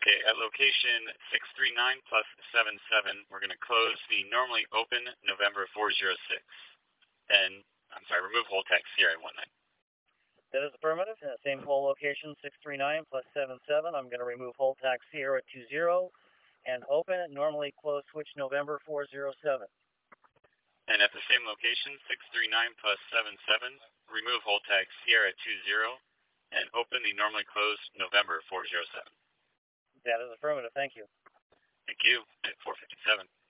Okay, at location 639 plus 77, we're going to close the normally open November 406. And, I'm sorry, remove hold tag Sierra 19. That is affirmative. Same pole location 639 plus 77. I'm going to remove hold tag Sierra 20 and open normally close switch November 407. And at the same location 639 plus 77, remove hold tag Sierra 20 and open the normally closed November 407. That is affirmative. Thank you. Thank you. At 457.